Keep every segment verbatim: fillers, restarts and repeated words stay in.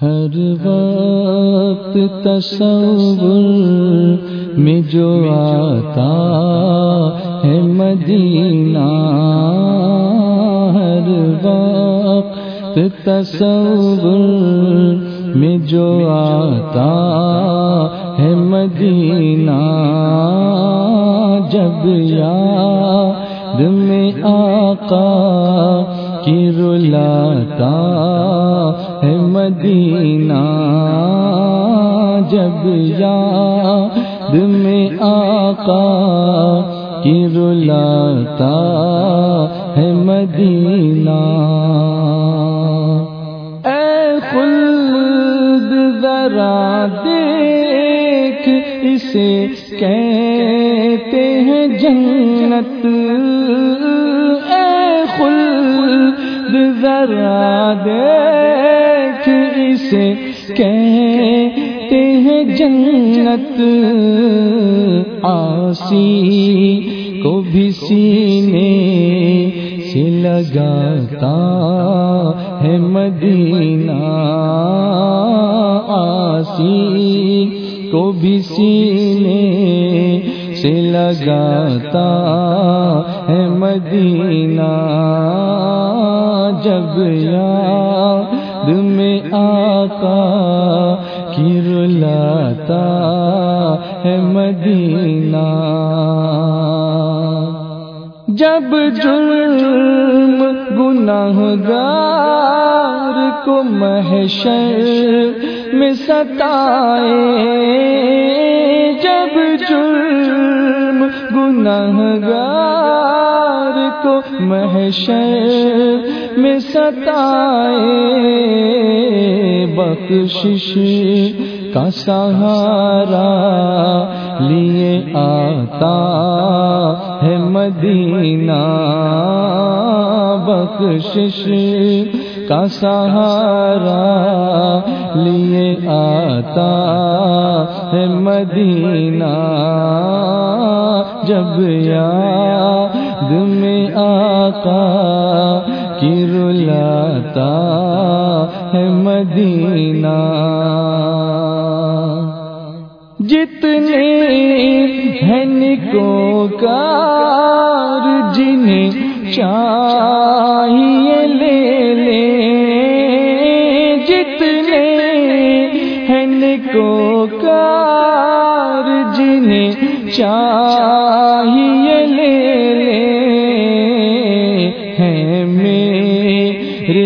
ہر وقت تصور میں جو آتا ہے مدینہ، ہر وقت تصور میں جو آتا ہے مدینہ، جب یاد میں آقا کی رلاتا ہے مدینہ، جب یاد میں آقا کی رلاتا ہے مدینہ۔ اے خلد ذرا دیکھ اسے کہتے ہیں جنت، اے خلد ذرا دیکھ اسے کہتے ہیں جنت، عاصی کو بھی سینے سے لگاتا ہے مدینہ، عاصی کو بھی سینے سے لگاتا ہے مدینہ، جب یاد میں آقا کی رلاتا ہے مدینہ، جب جرم گناہگار کو محشر میں ستائے، جب جرم گناہگار کو محشر میں ستائے، بخشش کا سہارا لیے آتا ہے مدینہ، بخشش کا سہارا لیے آتا ہے مدینہ، جب یاد میں آقا کی رلاتا ہے مدینہ، جتنے ہیں نیکوکار جنہیں چاہیے لے لیں، جتنے ہیں نیکوکار جنہیں چاہیے لے لیں، ہیں میرے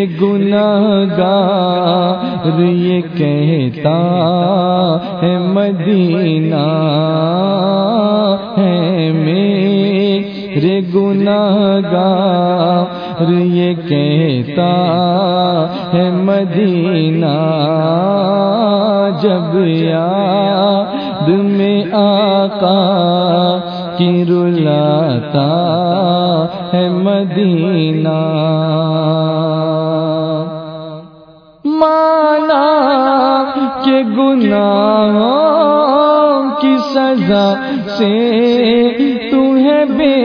گناہگار یہ کہتا ہے مدینہ، ہے میرے گناہگار یہ کہتا ہے مدینہ، جب یاد میں آقا کی رلاتا ہے مدینہ، مانا کہ گناہوں کی سزا سے تو ہے بے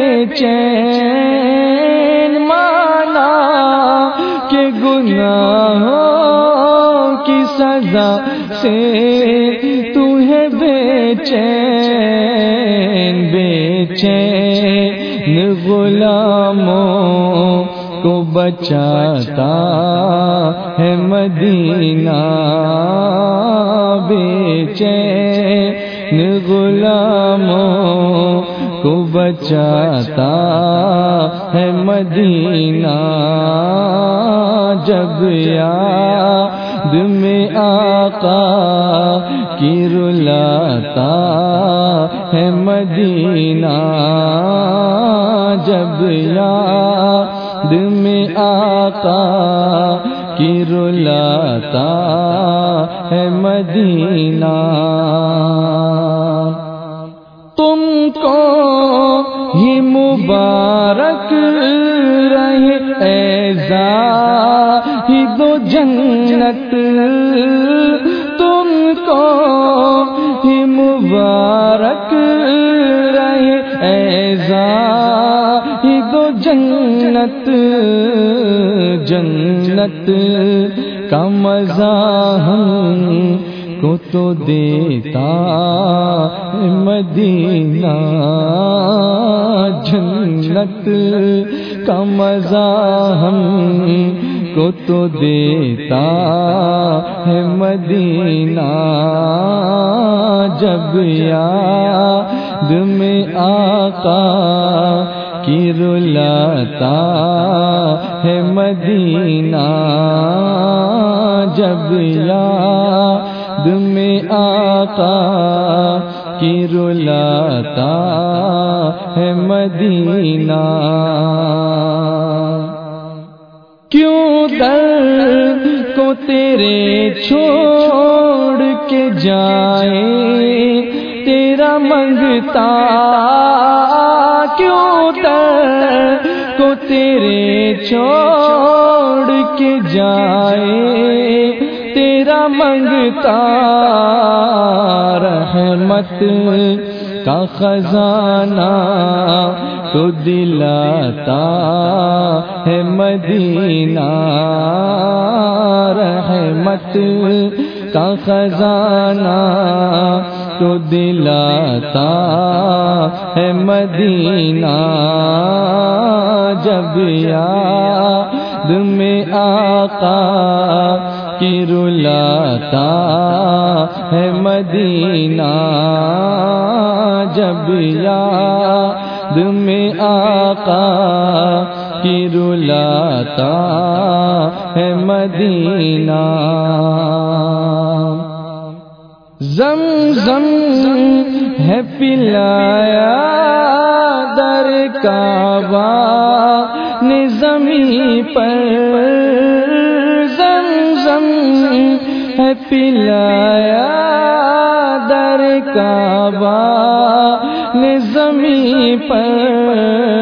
چین، مانا کہ گناہوں کی سزا سے تو ہے بے چین، بے چین غلاموں کو بچاتا ہے مدینہ، بے چین غلاموں کو بچاتا ہے مدینہ، جب یاد میں آقا کی رلاتا ہے مدینہ، جب یاد میں آقا کی رلاتا ہے مدینہ، تم کو ہی مبارک رہے اے زاہد و جنت، تم کو ہی مبارک رہے اے زاہد و جنت، جنت کا مزہ ہم کو تو دیتا مدینہ، جنت کا مزہ ہم کو تو دیتا ہے مدینہ، جب یاد میں آقا کی رلاتا ہے مدینہ، جب یاد میں آقا کی رلاتا ہے مدینہ۔ کیوں در کو تیرے چھوڑ کے جائے تیرا منگتا، کیوں در کو تیرے چھوڑ کے جائے تیرا منگتا، رحمت کا خزانہ تو دلاتا ہے مدینہ، رحمت کا خزانہ تو دلاتا ہے مدینہ، جب یاد میں آقا کی رلاتا ہے مدینہ، جب یاد میں آقا کی رلاتا ہے مدینہ۔ زمزم ہے پلایا در کعبہ نے زمین پر، زمزم ہے پلایا در کعبہ نے زمین پر،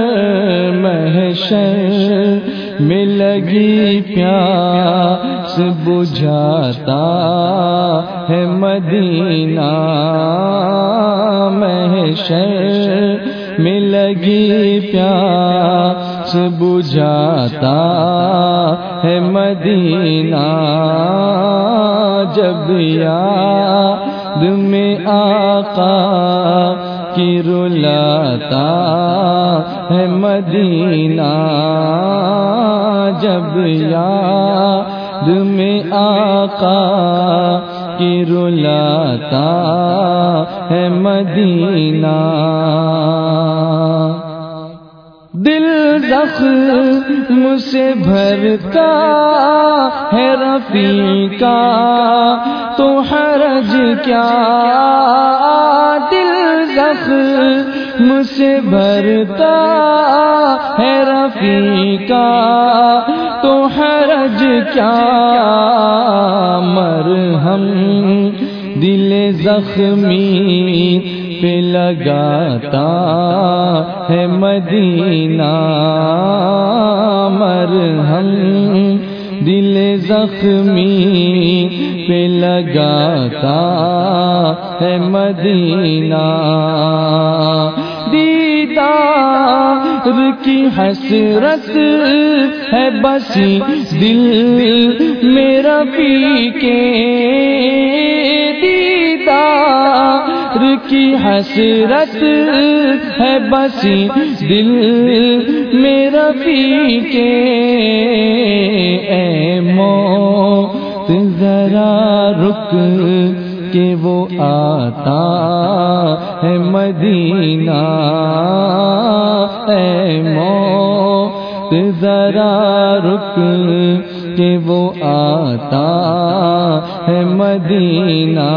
محشر میں لگی پیاس بجھاتا ہے مدینہ، محشر میں لگی پیاس بجھاتا ہے مدینہ، جب یاد میں آقا کی رلاتا ہے مدینہ، جب یاد میں آقا کی رلاتا ہے مدینہ۔ دل زخم سے بھرتا ہے رفیع کا تو حرج کیا، دل زخم سے بھرتا ہے رفیع کا تو حرج کیا، مرہم دل زخمی پہ لگاتا ہے مدینہ، مرہم دل زخمی پہ لگاتا ہے مدینہ، دیدار کی حسرت ہے بسی دل میرا پی کے، دیدار کی حسرت ہے بسی دل میرا پی کے، اے موت ذرا رک کہ وہ آتا ہے مدینہ، اے موت ذرا رک کہ وہ آتا ہے مدینہ،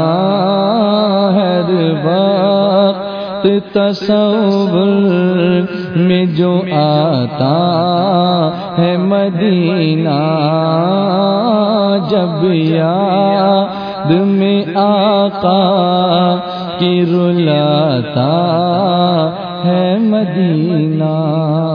ہر وقت تصور میں جو آتا ہے مدینہ، جب یاد میں آقا کی رلاتا ہے مدینہ۔